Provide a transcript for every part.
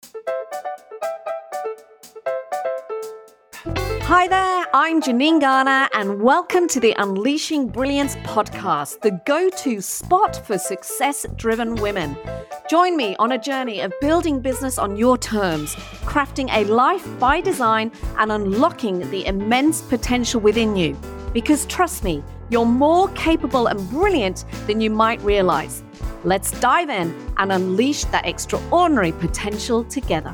Hi there, I'm Janine Garner, and welcome to the Unleashing Brilliance podcast, the go-to spot for success-driven women. Join me on a journey of building business on your terms, crafting a life by design, and unlocking the immense potential within you. Because trust me, you're more capable and brilliant than you might realize. Let's dive in and unleash that extraordinary potential together.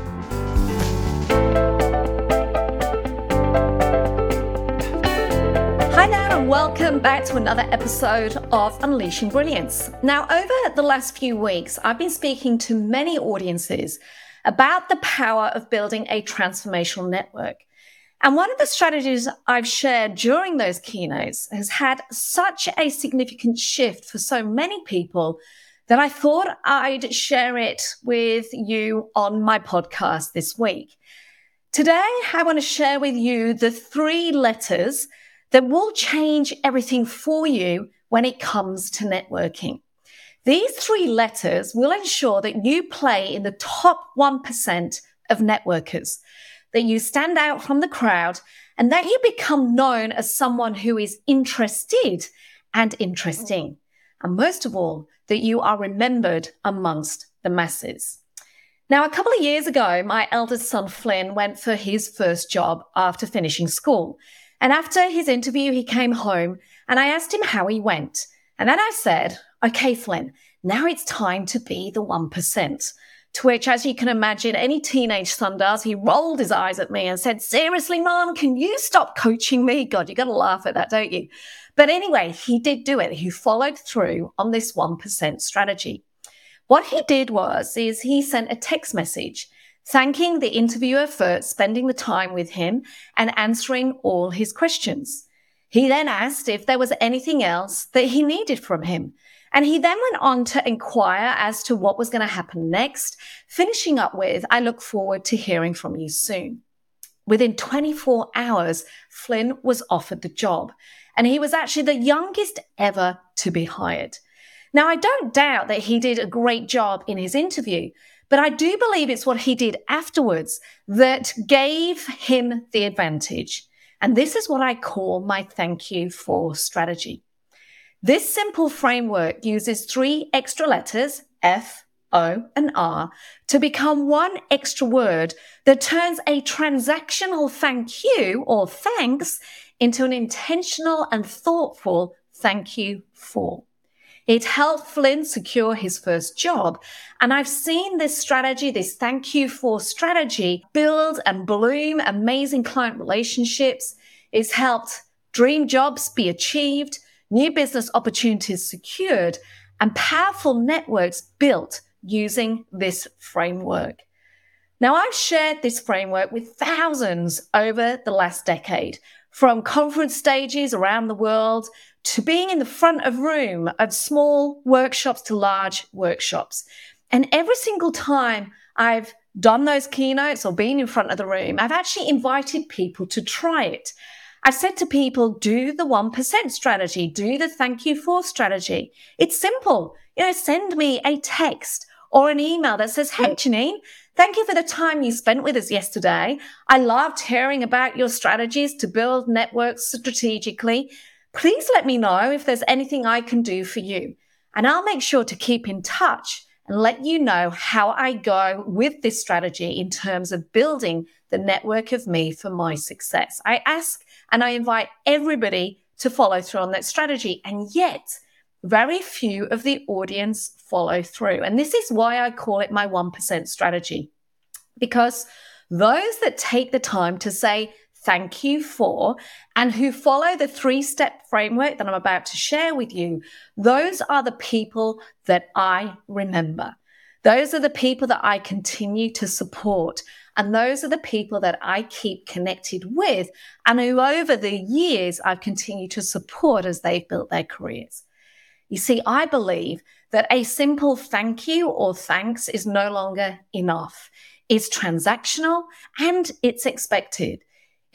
Hi there, and welcome back to another episode of Unleashing Brilliance. Now, over the last few weeks, I've been speaking to many audiences about the power of building a transformational network. And one of the strategies I've shared during those keynotes has had such a significant shift for so many people that I thought I'd share it with you on my podcast this week. Today, I want to share with you the 3 letters that will change everything for you when it comes to networking. These 3 letters will ensure that you play in the top 1% of networkers, that you stand out from the crowd, and that you become known as someone who is interested and interesting. And most of all, that you are remembered amongst the masses. Now, a couple of years ago, my eldest son, Flynn, went for his first job after finishing school. And after his interview, he came home and I asked him how he went. And then I said, okay, Flynn, now it's time to be the 1%. To which, as you can imagine, any teenage son does, he rolled his eyes at me and said, seriously, Mom, can you stop coaching me? God, you got to laugh at that, don't you? But anyway, he did do it. He followed through on this 1% strategy. What he did is he sent a text message thanking the interviewer for spending the time with him and answering all his questions. He then asked if there was anything else that he needed from him. And he then went on to inquire as to what was going to happen next, finishing up with, I look forward to hearing from you soon. Within 24 hours, Flynn was offered the job, and he was actually the youngest ever to be hired. Now, I don't doubt that he did a great job in his interview, but I do believe it's what he did afterwards that gave him the advantage. And this is what I call my thank you for strategy. This simple framework uses 3 extra letters, F, O, and R, to become one extra word that turns a transactional thank you or thanks into an intentional and thoughtful thank you for. It helped Flynn secure his first job. And I've seen this strategy, this thank you for strategy, build and bloom amazing client relationships. It's helped dream jobs be achieved, new business opportunities secured, and powerful networks built using this framework. Now, I've shared this framework with thousands over the last decade, from conference stages around the world to being in the front of room at small workshops to large workshops. And every single time I've done those keynotes or been in front of the room, I've actually invited people to try it. I've said to people, do the 1% strategy, do the thank you for strategy. It's simple. Send me a text or an email that says, hey, Janine, thank you for the time you spent with us yesterday. I loved hearing about your strategies to build networks strategically. Please let me know if there's anything I can do for you. And I'll make sure to keep in touch and let you know how I go with this strategy in terms of building the network of me for my success. I ask and I invite everybody to follow through on that strategy. And yet, very few of the audience follow through. And this is why I call it my 1% strategy. Because those that take the time to say thank you for and who follow the 3-step framework that I'm about to share with you, those are the people that I remember. Those are the people that I continue to support. And those are the people that I keep connected with and who over the years I've continued to support as they've built their careers. You see, I believe that a simple thank you or thanks is no longer enough. It's transactional and it's expected.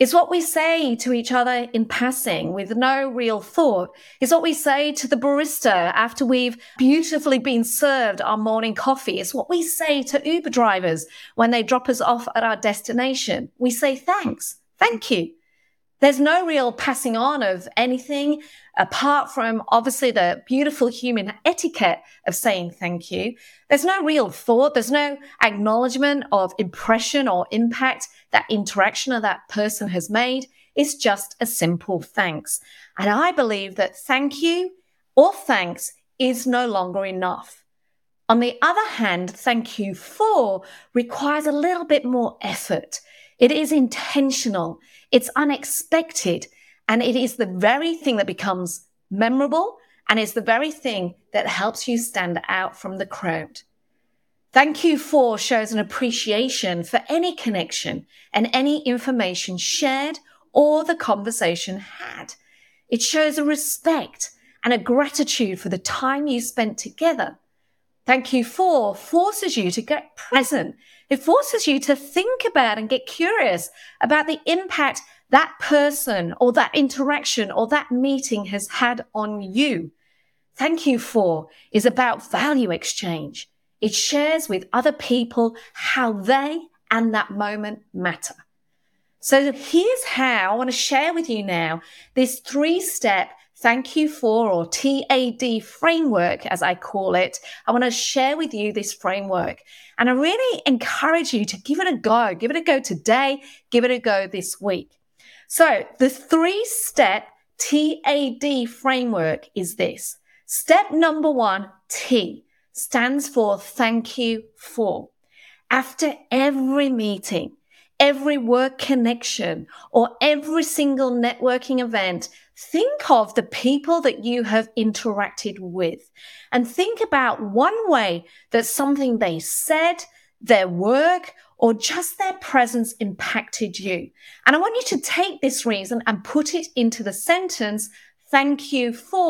It's what we say to each other in passing with no real thought. It's what we say to the barista after we've beautifully been served our morning coffee. It's what we say to Uber drivers when they drop us off at our destination. We say thanks, thank you. There's no real passing on of anything apart from obviously the beautiful human etiquette of saying thank you. There's no real thought. There's no acknowledgement of impression or impact that interaction or that person has made. It's just a simple thanks. And I believe that thank you or thanks is no longer enough. On the other hand, thank you for requires a little bit more effort. It is intentional, it's unexpected, and it is the very thing that becomes memorable and is the very thing that helps you stand out from the crowd. Thank you for shows an appreciation for any connection and any information shared or the conversation had. It shows a respect and a gratitude for the time you spent together. Thank you for forces you to get present. It forces you to think about and get curious about the impact that person or that interaction or that meeting has had on you. Thank you for is about value exchange. It shares with other people how they and that moment matter. So here's how I want to share with you now this 3-step thank you for, or TAD framework, as I call it. I want to share with you this framework. And I really encourage you to give it a go. Give it a go today. Give it a go this week. So the 3-step TAD framework is this. Step number 1, T, stands for thank you for. After every meeting, every work connection, or every single networking event, think of the people that you have interacted with and think about one way that something they said, their work, or just their presence impacted you. And I want you to take this reason and put it into the sentence, thank you for ...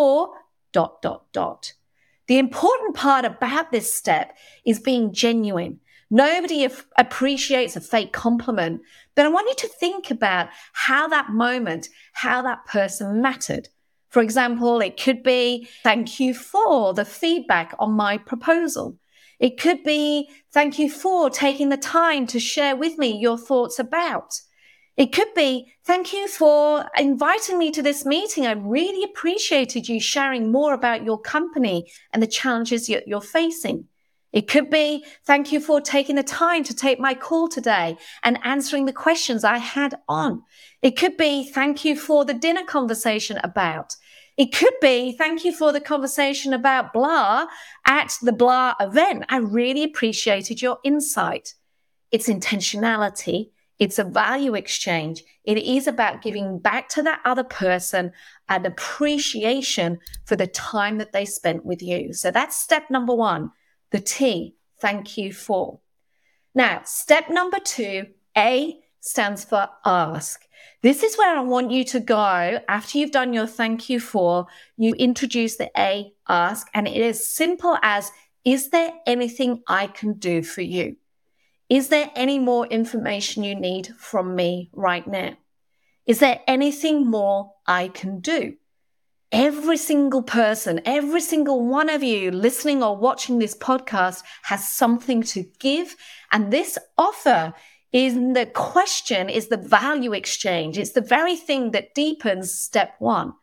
The important part about this step is being genuine. Nobody appreciates a fake compliment, but I want you to think about how that moment, how that person mattered. For example, it could be, thank you for the feedback on my proposal. It could be, thank you for taking the time to share with me your thoughts about. It could be, thank you for inviting me to this meeting. I really appreciated you sharing more about your company and the challenges you're facing. It could be, thank you for taking the time to take my call today and answering the questions I had on. It could be, thank you for the dinner conversation about. It could be, thank you for the conversation about blah at the blah event. I really appreciated your insight. It's intentionality. It's a value exchange. It is about giving back to that other person an appreciation for the time that they spent with you. So that's step number 1, the T, thank you for. Now, step number 2, A, stands for ask. This is where I want you to go after you've done your thank you for. You introduce the A, ask, and it is simple as, is there anything I can do for you? Is there any more information you need from me right now? Is there anything more I can do? Every single person, every single one of you listening or watching this podcast has something to give. And this offer is the question, is the value exchange. It's the very thing that deepens step 1.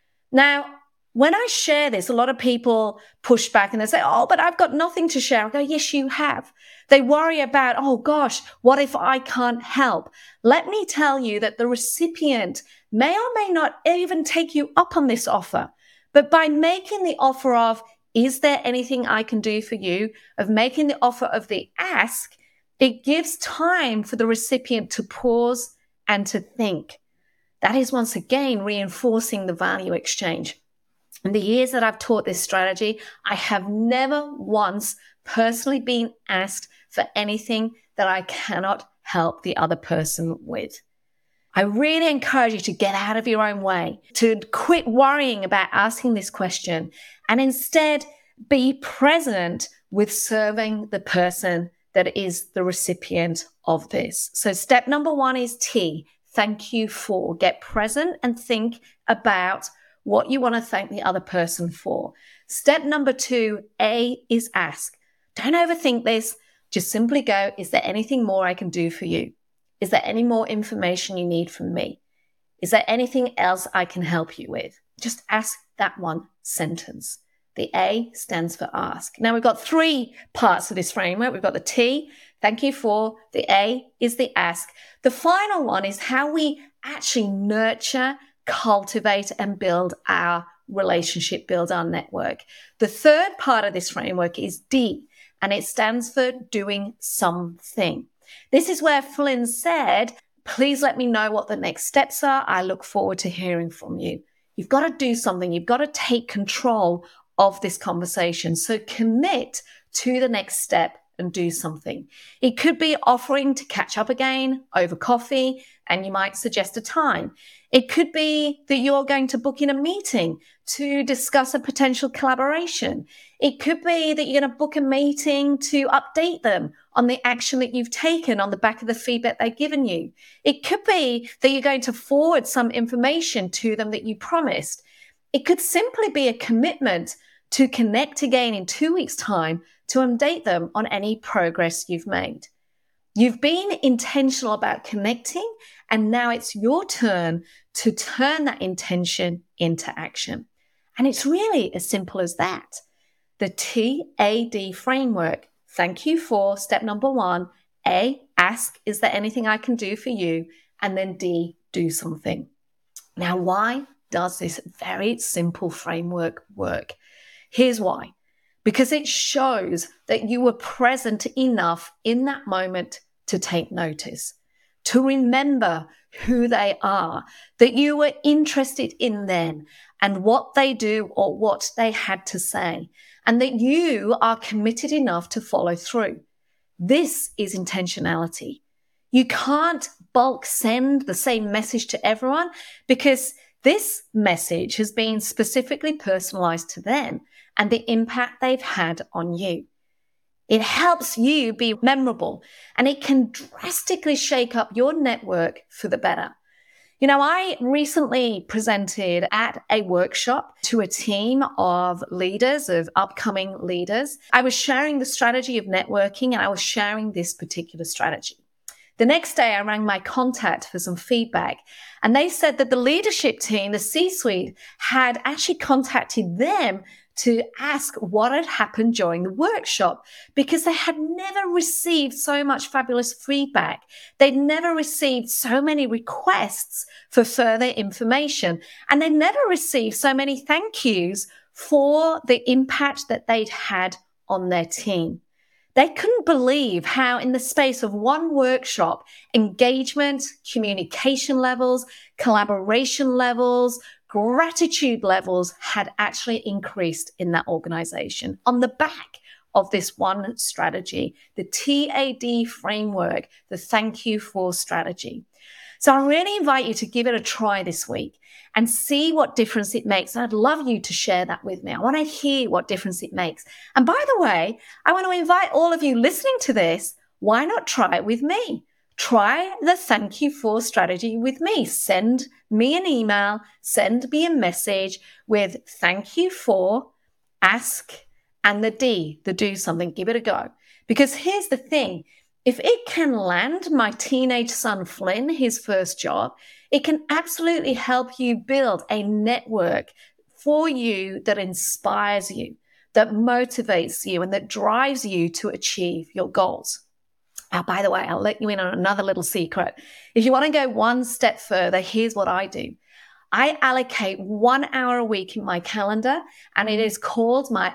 Now, when I share this, a lot of people push back and they say, oh, but I've got nothing to share. I go, yes, you have. They worry about, oh gosh, what if I can't help? Let me tell you that the recipient may or may not even take you up on this offer. But by making the offer of, is there anything I can do for you? Of making the offer of the ask, it gives time for the recipient to pause and to think. That is once again reinforcing the value exchange. In the years that I've taught this strategy, I have never once personally been asked for anything that I cannot help the other person with. I really encourage you to get out of your own way, to quit worrying about asking this question, and instead be present with serving the person that is the recipient of this. So step number 1 is T, thank you for. Get present and think about what you want to thank the other person for. Step number 2, A, is ask. Don't overthink this. Just simply go, is there anything more I can do for you? Is there any more information you need from me? Is there anything else I can help you with? Just ask that one sentence. The A stands for ask. Now we've got 3 parts of this framework. We've got the T, thank you for. The A is the ask. The final one is how we actually nurture, cultivate, and build our relationship, build our network. The third part of this framework is D, and it stands for doing something. This is where Flynn said, please let me know what the next steps are. I look forward to hearing from you. You've got to do something. You've got to take control of this conversation. So commit to the next step and do something. It could be offering to catch up again over coffee, and you might suggest a time. It could be that you're going to book in a meeting to discuss a potential collaboration. It could be that you're going to book a meeting to update them on the action that you've taken on the back of the feedback they've given you. It could be that you're going to forward some information to them that you promised. It could simply be a commitment to connect again in 2 weeks' time to update them on any progress you've made. You've been intentional about connecting, and now it's your turn to turn that intention into action. And it's really as simple as that. The TAD framework, thank you for, step number 1. A, ask, is there anything I can do for you? And then D, do something. Now, why does this very simple framework work? Here's why. Because it shows that you were present enough in that moment to take notice, to remember who they are, that you were interested in them and what they do or what they had to say, and that you are committed enough to follow through. This is intentionality. You can't bulk send the same message to everyone because this message has been specifically personalized to them and the impact they've had on you. It helps you be memorable, and it can drastically shake up your network for the better. You know, I recently presented at a workshop to a team of leaders, of upcoming leaders. I was sharing the strategy of networking, and I was sharing this particular strategy. The next day, I rang my contact for some feedback, and they said that the leadership team, the C-suite, had actually contacted them to ask what had happened during the workshop because they had never received so much fabulous feedback. They'd never received so many requests for further information, and they never received so many thank yous for the impact that they'd had on their team. They couldn't believe how in the space of one workshop, engagement, communication levels, collaboration levels, gratitude levels had actually increased in that organization on the back of this one strategy, the TAD framework, the thank you for strategy. So I really invite you to give it a try this week and see what difference it makes. And I'd love you to share that with me. I want to hear what difference it makes. And by the way, I want to invite all of you listening to this, why not try it with me? Try the thank you for strategy with me. Send me an email, send me a message with thank you for, ask, and the D, the do something. Give it a go. Because here's the thing. If it can land my teenage son Flynn his first job, it can absolutely help you build a network for you that inspires you, that motivates you, and that drives you to achieve your goals. Now, by the way, I'll let you in on another little secret. If you want to go one step further, here's what I do. I allocate 1 hour a week in my calendar, and it is called my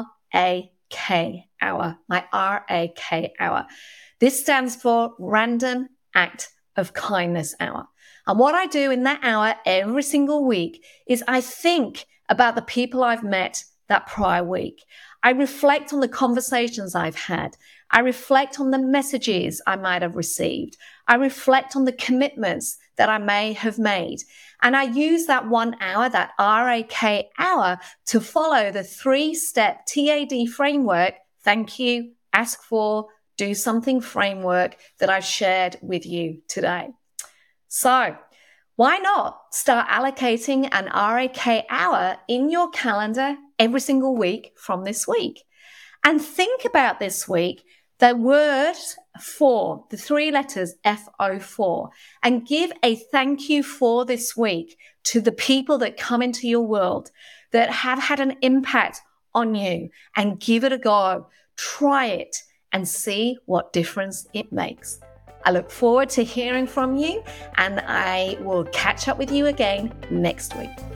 RAK hour, my RAK hour. This stands for Random Act of Kindness hour. And what I do in that hour every single week is I think about the people I've met that prior week. I reflect on the conversations I've had. I reflect on the messages I might have received. I reflect on the commitments that I may have made. And I use that 1 hour, that RAK hour, to follow the 3-step TAD framework, thank you, ask for, do something framework that I've shared with you today. So why not start allocating an RAK hour in your calendar every single week from this week? And think about this week, the word for, the three letters FO4, and give a thank you for this week to the people that come into your world that have had an impact on you, and give it a go. Try it and see what difference it makes. I look forward to hearing from you, and I will catch up with you again next week.